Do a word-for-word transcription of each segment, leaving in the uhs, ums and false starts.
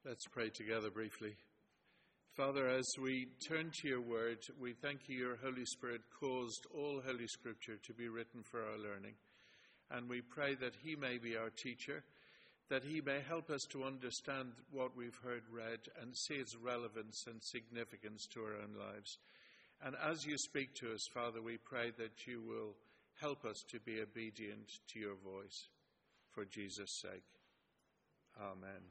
Let's pray together briefly. Father, as we turn to your word, we thank you your Holy Spirit caused all Holy Scripture to be written for our learning. And we pray that he may be our teacher, that he may help us to understand what we've heard read and see its relevance and significance to our own lives. And as you speak to us, Father, we pray that you will help us to be obedient to your voice. For Jesus' sake. Amen.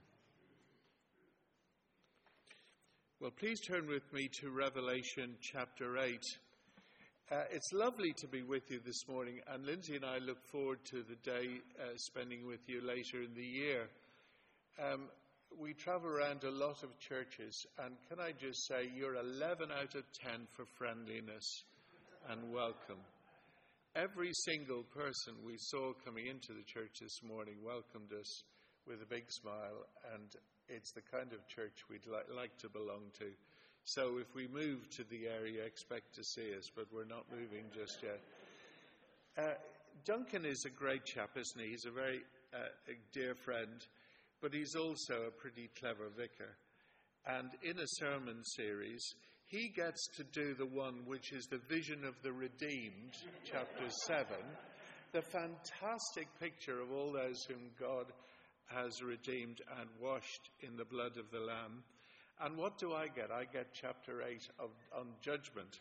Well, please turn with me to Revelation chapter eight. Uh, it's lovely to be with you this morning, and Lindsay and I look forward to the day uh, spending with you later in the year. Um, we travel around a lot of churches, and can I just say you're eleven out of ten for friendliness and welcome. Every single person we saw coming into the church this morning welcomed us with a big smile, and it's the kind of church we'd li- like to belong to. So if we move to the area, expect to see us, but we're not moving just yet. Uh, Duncan is a great chap, isn't he? He's a very uh, a dear friend, but he's also a pretty clever vicar. And in a sermon series, he gets to do the one which is the vision of the redeemed, chapter seven, the fantastic picture of all those whom God has redeemed and washed in the blood of the Lamb. And what do I get? I get chapter eight of, on judgment.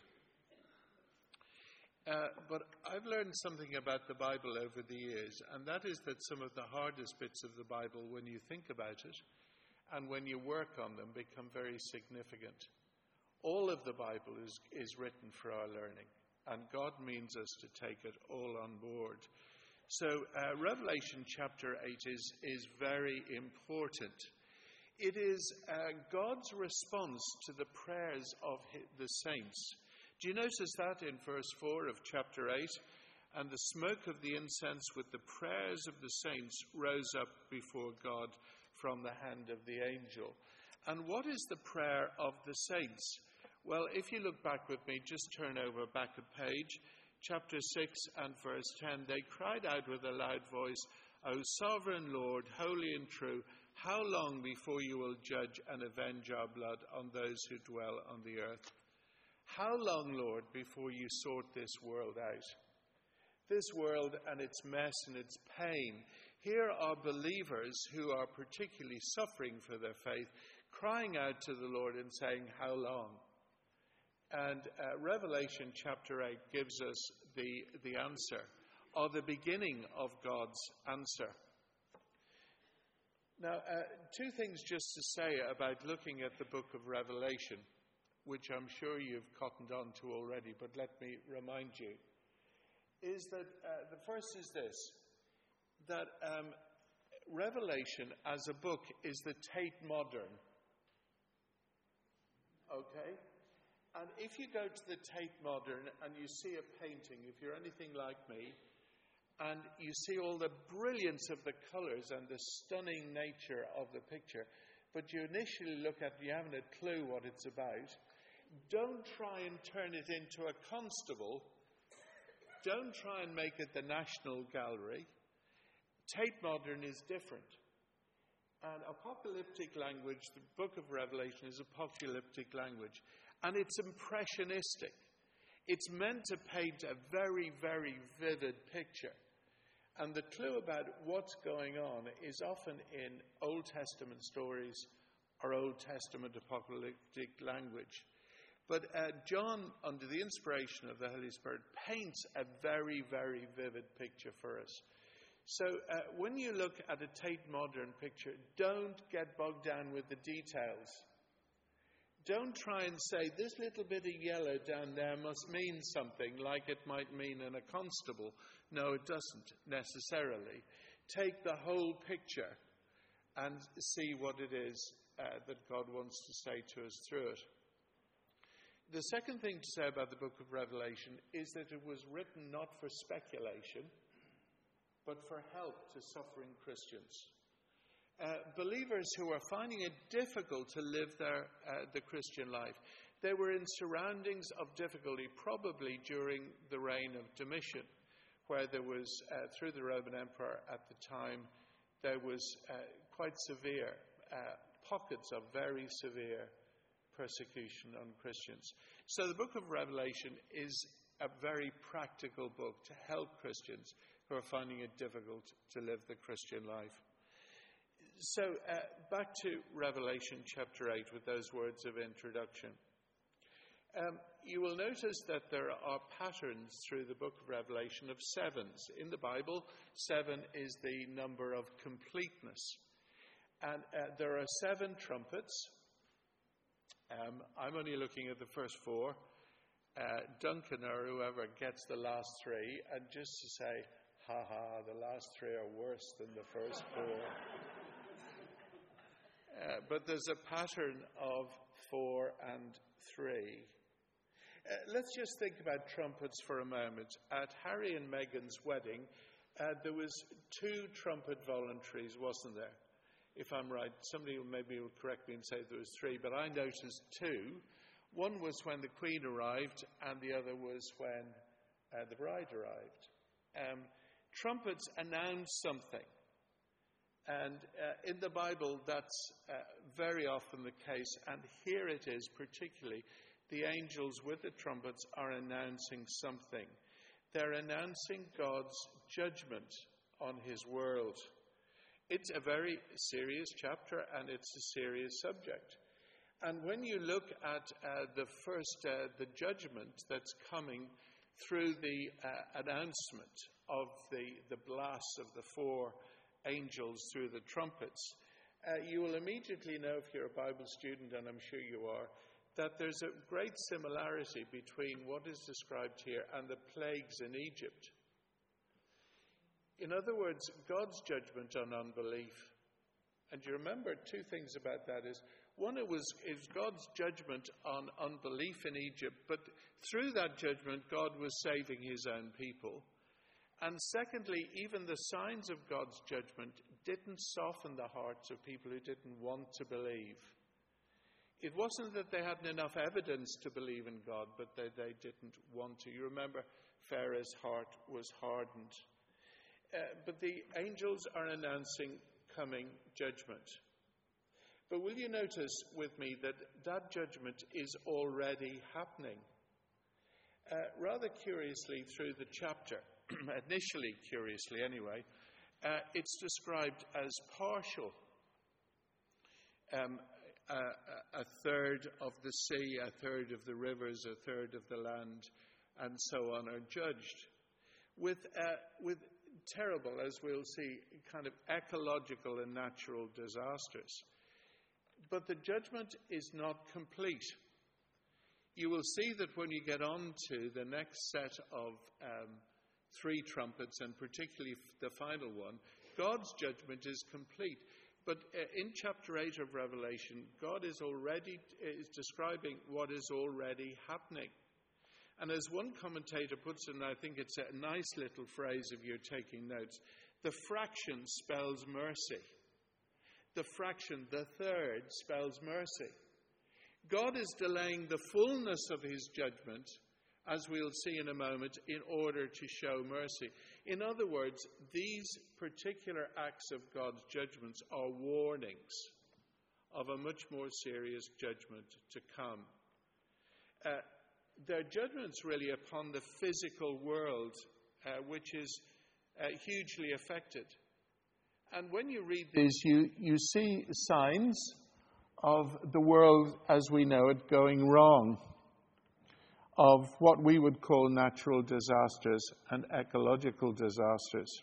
Uh, but I've learned something about the Bible over the years, and that is that some of the hardest bits of the Bible, when you think about it, and when you work on them, become very significant. All of the Bible is, is written for our learning, and God means us to take it all on board. So uh, Revelation chapter eight is, is very important. It is uh, God's response to the prayers of his, the saints. Do you notice that in verse four of chapter eight? And the smoke of the incense with the prayers of the saints rose up before God from the hand of the angel. And what is the prayer of the saints? Well, if you look back with me, just turn over back a page. Chapter six and verse ten, they cried out with a loud voice, O sovereign Lord, holy and true, how long before you will judge and avenge our blood on those who dwell on the earth? How long, Lord, before you sort this world out? This world and its mess and its pain. Here are believers who are particularly suffering for their faith, crying out to the Lord and saying, how long? And uh, Revelation chapter eight gives us the, the answer, or the beginning of God's answer. Now, uh, two things just to say about looking at the book of Revelation, which I'm sure you've cottoned on to already, but let me remind you, is that uh, the first is this, that um, Revelation as a book is the Tate Modern. Okay? And if you go to the Tate Modern and you see a painting, if you're anything like me, and you see all the brilliance of the colours and the stunning nature of the picture, but you initially look at it, you haven't a clue what it's about, don't try and turn it into a constable. Don't try and make it the National Gallery. Tate Modern is different. And apocalyptic language, the book of Revelation is apocalyptic language. And it's impressionistic. It's meant to paint a very, very vivid picture. And the clue about what's going on is often in Old Testament stories or Old Testament apocalyptic language. But uh, John, under the inspiration of the Holy Spirit, paints a very, very vivid picture for us. So uh, when you look at a Tate Modern picture, don't get bogged down with the details. Don't try and say, this little bit of yellow down there must mean something like it might mean in a constable. No, it doesn't necessarily. Take the whole picture and see what it is uh, that God wants to say to us through it. The second thing to say about the book of Revelation is that it was written not for speculation, but for help to suffering Christians. Uh, believers who are finding it difficult to live their, uh, the Christian life. They were in surroundings of difficulty, probably during the reign of Domitian, where there was, uh, through the Roman Empire at the time, there was uh, quite severe uh, pockets of very severe persecution on Christians. So the book of Revelation is a very practical book to help Christians who are finding it difficult to live the Christian life. So uh, back to Revelation chapter eight with those words of introduction. Um, you will notice that there are patterns through the book of Revelation of sevens. In the Bible, seven is the number of completeness. And uh, there are seven trumpets. Um, I'm only looking at the first four. Uh, Duncan or whoever gets the last three, and just to say, ha ha, the last three are worse than the first four. uh, but there's a pattern of four and three. Uh, let's just think about trumpets for a moment. At Harry and Meghan's wedding, uh, there was two trumpet voluntaries, wasn't there? If I'm right, somebody maybe will correct me and say there was three, but I noticed two. One was when the Queen arrived, and the other was when uh, the bride arrived. Um, trumpets announce something. And uh, in the Bible, that's uh, very often the case, and here it is particularly. The angels with the trumpets are announcing something. They're announcing God's judgment on his world. It's a very serious chapter, and it's a serious subject. And when you look at uh, the first, uh, the judgment that's coming through the uh, announcement of the, the blast of the four angels through the trumpets, uh, you will immediately know, if you're a Bible student, and I'm sure you are, that there's a great similarity between what is described here and the plagues in Egypt. In other words, God's judgment on unbelief. And you remember two things about that is, one, it was is God's judgment on unbelief in Egypt, but through that judgment, God was saving his own people. And secondly, even the signs of God's judgment didn't soften the hearts of people who didn't want to believe. It wasn't that they hadn't enough evidence to believe in God, but they, they didn't want to. You remember Pharaoh's heart was hardened. Uh, but the angels are announcing coming judgment. But will you notice with me that that judgment is already happening? Uh, rather curiously through the chapter, initially curiously anyway, uh, it's described as partial. Um, a, a third of the sea, a third of the rivers, a third of the land, and so on are judged. With, uh, with terrible, as we'll see, kind of ecological and natural disasters. But the judgment is not complete. You will see that when you get on to the next set of um, three trumpets, and particularly the final one, God's judgment is complete. But uh, in chapter eight of Revelation, God is already is describing what is already happening. And as one commentator puts it, and I think it's a nice little phrase if you're taking notes, the fraction spells mercy. The fraction, the third, spells mercy. God is delaying the fullness of his judgment, as we'll see in a moment, in order to show mercy. In other words, these particular acts of God's judgments are warnings of a much more serious judgment to come. Uh, Their judgments really upon the physical world, uh, which is uh, hugely affected. And when you read these, you, you see signs of the world as we know it going wrong, of what we would call natural disasters and ecological disasters.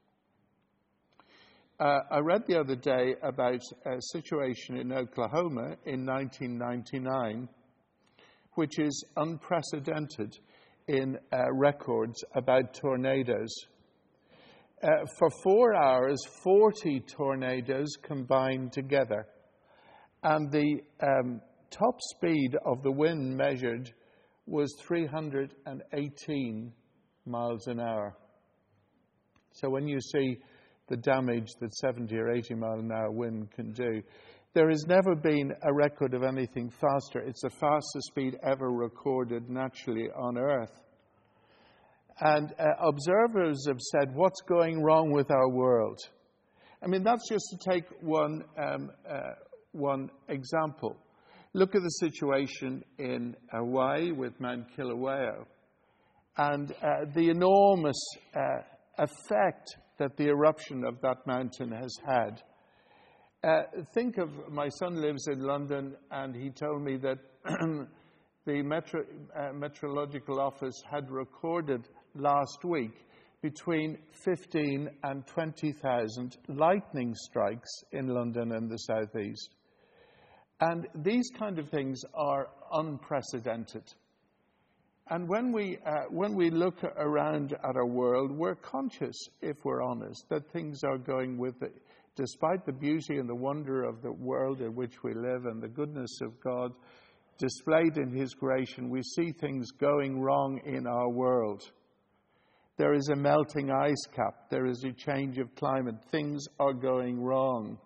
Uh, I read the other day about a situation in Oklahoma in nineteen ninety-nine, which is unprecedented in uh, records about tornadoes. Uh, for four hours, forty tornadoes combined together. And the um, top speed of the wind measured was three hundred eighteen miles an hour. So when you see the damage that seventy or eighty mile an hour wind can do, there has never been a record of anything faster. It's the fastest speed ever recorded naturally on Earth. And uh, observers have said, what's going wrong with our world? I mean, that's just to take one, um, uh, one example. Look at the situation in Hawaii with Mount Kilauea and uh, the enormous uh, effect that the eruption of that mountain has had. Uh, think of, my son lives in London, and he told me that the Metro, uh, Meteorological Office had recorded last week between fifteen and twenty thousand lightning strikes in London and the southeast. And these kind of things are unprecedented. And when we, uh, when we look around at our world, we're conscious, if we're honest, that things are going with it. Despite the beauty and the wonder of the world in which we live and the goodness of God displayed in His creation, we see things going wrong in our world. There is a melting ice cap. There is a change of climate. Things are going wrong.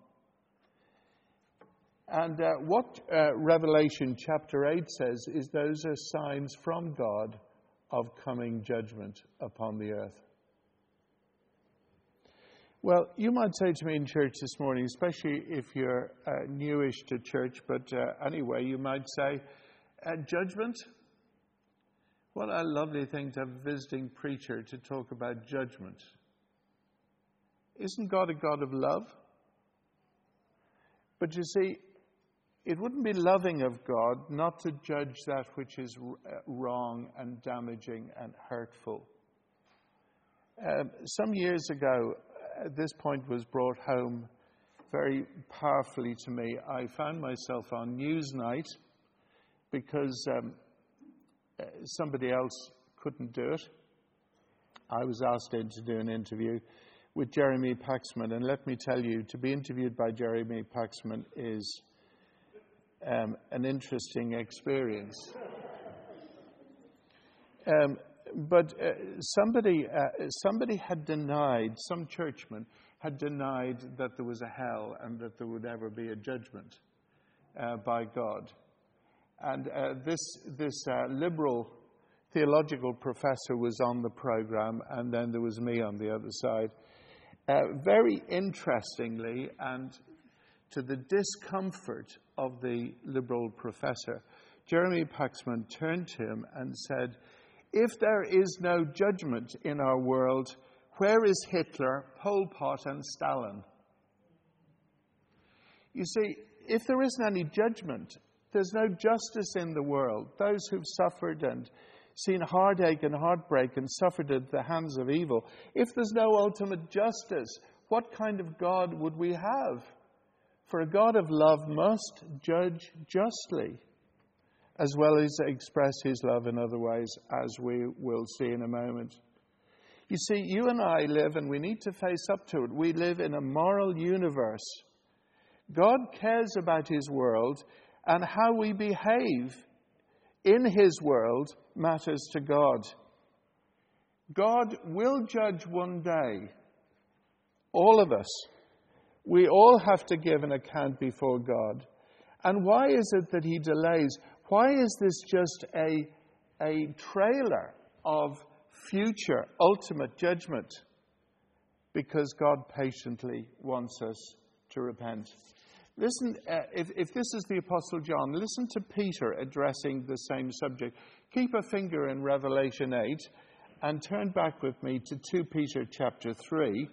And uh, what uh, Revelation chapter eight says is those are signs from God of coming judgment upon the earth. Well, you might say to me in church this morning, especially if you're uh, newish to church, but uh, anyway, you might say, uh, judgment? What a lovely thing to have a visiting preacher to talk about judgment. Isn't God a God of love? But you see, it wouldn't be loving of God not to judge that which is wrong and damaging and hurtful. Um, some years ago, this point was brought home very powerfully to me. I found myself on Newsnight because um, somebody else couldn't do it. I was asked in to do an interview with Jeremy Paxman, and let me tell you, to be interviewed by Jeremy Paxman is um, an interesting experience. Um, But uh, somebody uh, somebody had denied, some churchman had denied that there was a hell and that there would ever be a judgment uh, by God. And uh, this this uh, liberal theological professor was on the program, and then there was me on the other side. Uh, very interestingly, and to the discomfort of the liberal professor, Jeremy Paxman turned to him and said, "If there is no judgment in our world, where is Hitler, Pol Pot, and Stalin?" You see, if there isn't any judgment, there's no justice in the world. Those who've suffered and seen heartache and heartbreak and suffered at the hands of evil, if there's no ultimate justice, what kind of God would we have? For a God of love must judge justly, as well as express His love in other ways, as we will see in a moment. You see, you and I live, and we need to face up to it, we live in a moral universe. God cares about His world, and how we behave in His world matters to God. God will judge one day. All of us. We all have to give an account before God. And why is it that He delays? Why is this just a, a trailer of future ultimate judgment? Because God patiently wants us to repent. Listen, uh, if, if this is the Apostle John, listen to Peter addressing the same subject. Keep a finger in Revelation eight and turn back with me to Second Peter chapter three.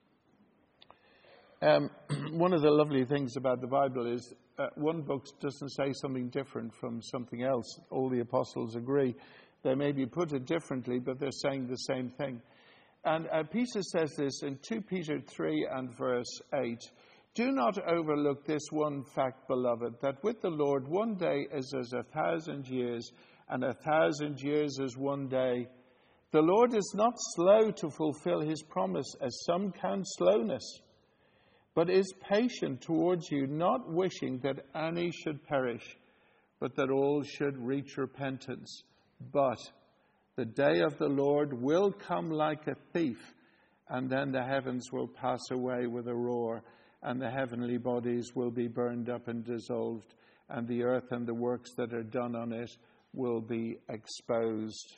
Um, one of the lovely things about the Bible is uh, one book doesn't say something different from something else. All the apostles agree. They may be put it differently, but they're saying the same thing. And uh, Peter says this in Second Peter three and verse eight. "Do not overlook this one fact, beloved, that with the Lord one day is as a thousand years, and a thousand years as one day. The Lord is not slow to fulfill His promise, as some count slowness, but is patient towards you, not wishing that any should perish, but that all should reach repentance. But the day of the Lord will come like a thief, and then the heavens will pass away with a roar, and the heavenly bodies will be burned up and dissolved, and the earth and the works that are done on it will be exposed."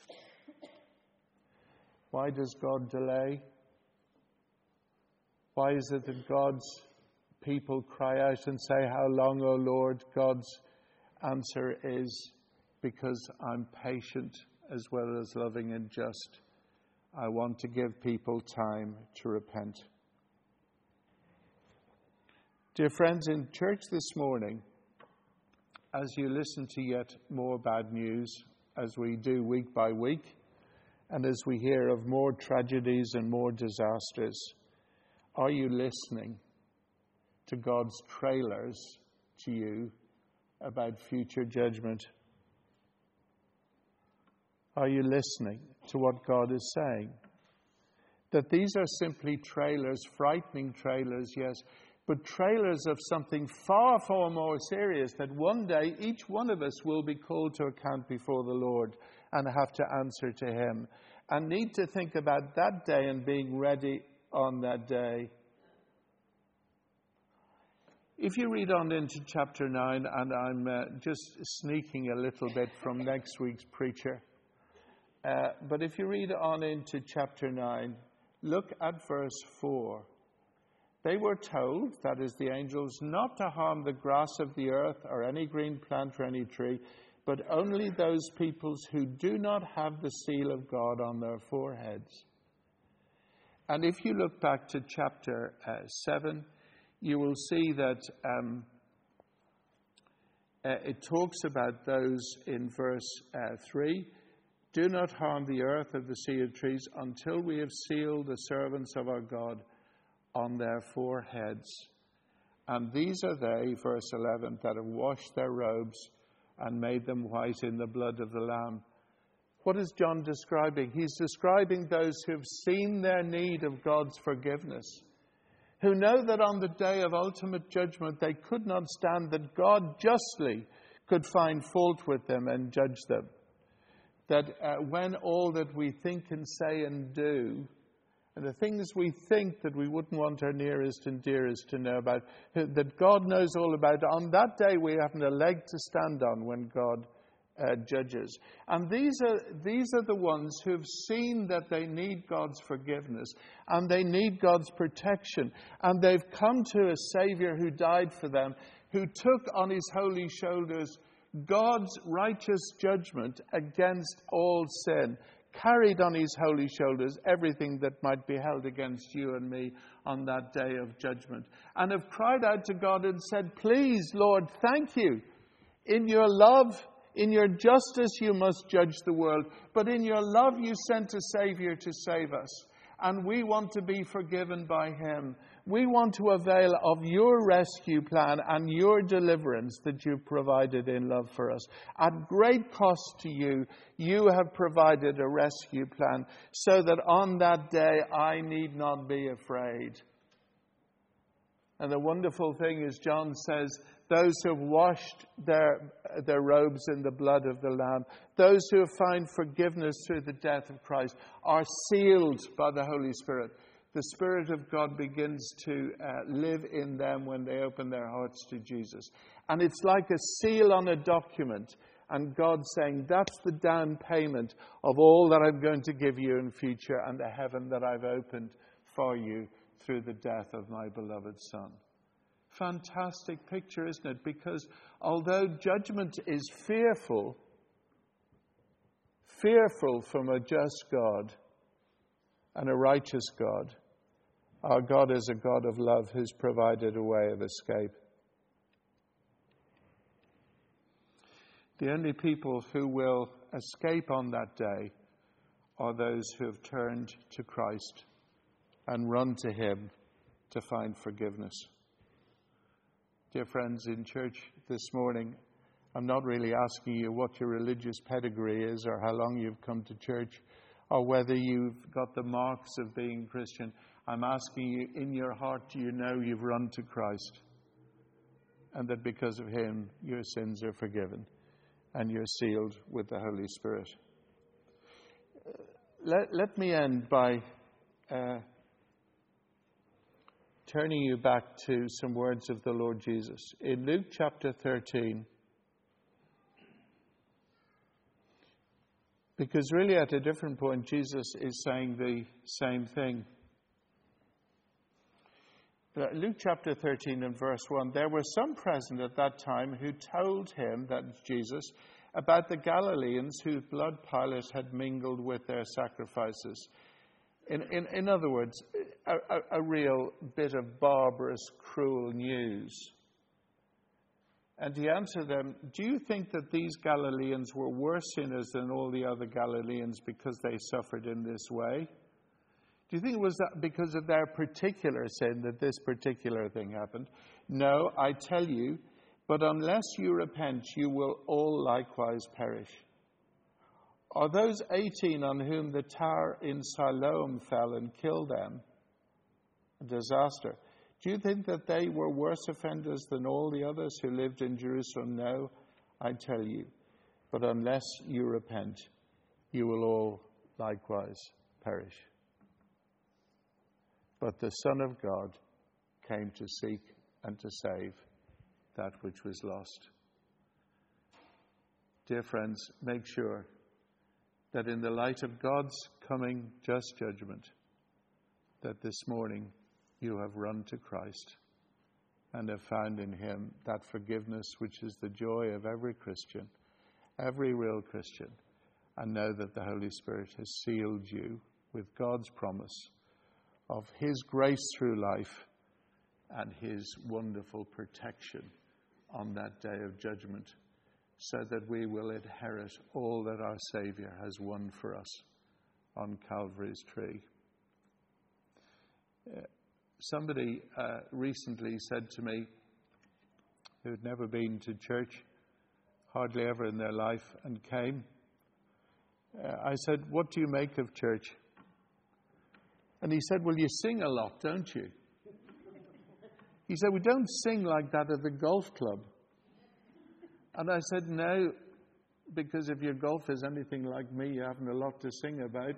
Why does God delay? Why is it that God's people cry out and say, "How long, O Lord?" God's answer is, "Because I'm patient as well as loving and just. I want to give people time to repent." Dear friends, in church this morning, as you listen to yet more bad news, as we do week by week, and as we hear of more tragedies and more disasters, are you listening to God's trailers to you about future judgment? Are you listening to what God is saying? That these are simply trailers, frightening trailers, yes, but trailers of something far, far more serious, that one day each one of us will be called to account before the Lord and have to answer to Him, and need to think about that day and being ready on that day. If you read on into chapter nine, and I'm uh, just sneaking a little bit from next week's preacher, uh, but if you read on into chapter nine, look at verse four. They were told, that is the angels, not to harm the grass of the earth or any green plant or any tree, but only those peoples who do not have the seal of God on their foreheads. And if you look back to chapter uh, seven, you will see that um, uh, it talks about those in verse uh, three. Do not harm the earth or the sea of trees until we have sealed the servants of our God on their foreheads. And these are they, verse eleven, that have washed their robes and made them white in the blood of the Lamb. What is John describing? He's describing those who have seen their need of God's forgiveness, who know that on the day of ultimate judgment they could not stand, that God justly could find fault with them and judge them. That uh, when all that we think and say and do, and the things we think that we wouldn't want our nearest and dearest to know about, that God knows all about, on that day we haven't a leg to stand on when God uh, judges. And these are these are the ones who have seen that they need God's forgiveness and they need God's protection. And they've come to a Savior who died for them, who took on His holy shoulders God's righteous judgment against all sin, carried on His holy shoulders everything that might be held against you and me on that day of judgment, and have cried out to God and said, "Please, Lord, thank you. In your love, in your justice, you must judge the world, but in your love you sent a Savior to save us, and we want to be forgiven by Him. We want to avail of your rescue plan and your deliverance that you've provided in love for us. At great cost to you, you have provided a rescue plan so that on that day I need not be afraid." And the wonderful thing is, John says, those who have washed their, their robes in the blood of the Lamb, those who have found forgiveness through the death of Christ, are sealed by the Holy Spirit. The Spirit of God begins to uh, live in them when they open their hearts to Jesus. And it's like a seal on a document. And God saying, that's the down payment of all that I'm going to give you in future and the heaven that I've opened for you through the death of my beloved Son. Fantastic picture, isn't it? Because although judgment is fearful, fearful from a just God and a righteous God, our God is a God of love who's provided a way of escape. The only people who will escape on that day are those who have turned to Christ and run to Him to find forgiveness. Dear friends, in church this morning, I'm not really asking you what your religious pedigree is or how long you've come to church or whether you've got the marks of being Christian. I'm asking you, in your heart, do you know you've run to Christ and that because of Him your sins are forgiven and you're sealed with the Holy Spirit? Let, let me end by uh, turning you back to some words of the Lord Jesus. In Luke chapter thirteen, because really at a different point, Jesus is saying the same thing. Luke chapter thirteen and verse one, there were some present at that time who told him, that's Jesus, about the Galileans whose blood Pilate had mingled with their sacrifices. In, in, in other words, a, a, a real bit of barbarous, cruel news. And he answered them, do you think that these Galileans were worse sinners than all the other Galileans because they suffered in this way? Do you think it was because of their particular sin that this particular thing happened? No, I tell you, but unless you repent, you will all likewise perish. Are those eighteen on whom the tower in Siloam fell and killed them? A disaster. Do you think that they were worse offenders than all the others who lived in Jerusalem? No, I tell you, but unless you repent, you will all likewise perish. But the Son of God came to seek and to save that which was lost. Dear friends, make sure that in the light of God's coming just judgment, that this morning you have run to Christ and have found in him that forgiveness which is the joy of every Christian, every real Christian, and know that the Holy Spirit has sealed you with God's promise of his grace through life and his wonderful protection on that day of judgment, so that we will inherit all that our Saviour has won for us on Calvary's tree. Uh, somebody uh, recently said to me, who had never been to church, hardly ever in their life, and came, uh, I said, what do you make of church? And he said, well, you sing a lot, don't you? He said, we don't sing like that at the golf club. And I said, no, because if your golf is anything like me, you haven't a lot to sing about.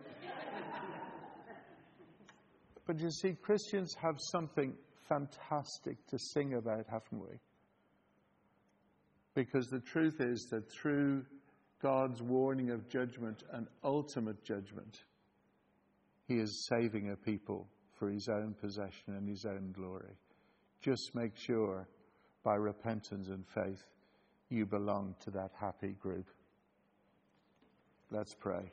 But you see, Christians have something fantastic to sing about, haven't we? Because the truth is that through God's warning of judgment and ultimate judgment, he is saving a people for his own possession and his own glory. Just make sure by repentance and faith you belong to that happy group. Let's pray.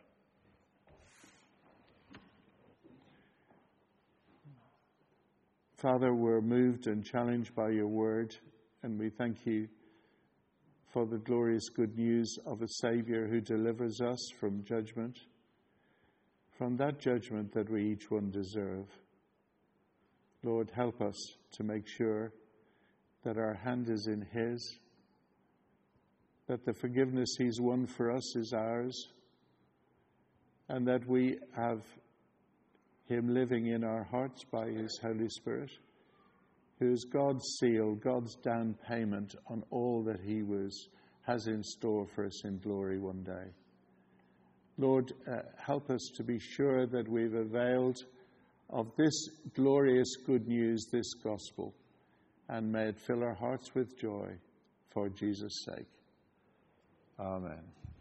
Father, we're moved and challenged by your word, and we thank you for the glorious good news of a Saviour who delivers us from judgment, from that judgment that we each one deserve. Lord, help us to make sure that our hand is in his, that the forgiveness he's won for us is ours, and that we have him living in our hearts by his Holy Spirit, who is God's seal, God's down payment on all that he was has in store for us in glory one day. Lord, uh, help us to be sure that we've availed of this glorious good news, this gospel, and may it fill our hearts with joy for Jesus' sake. Amen.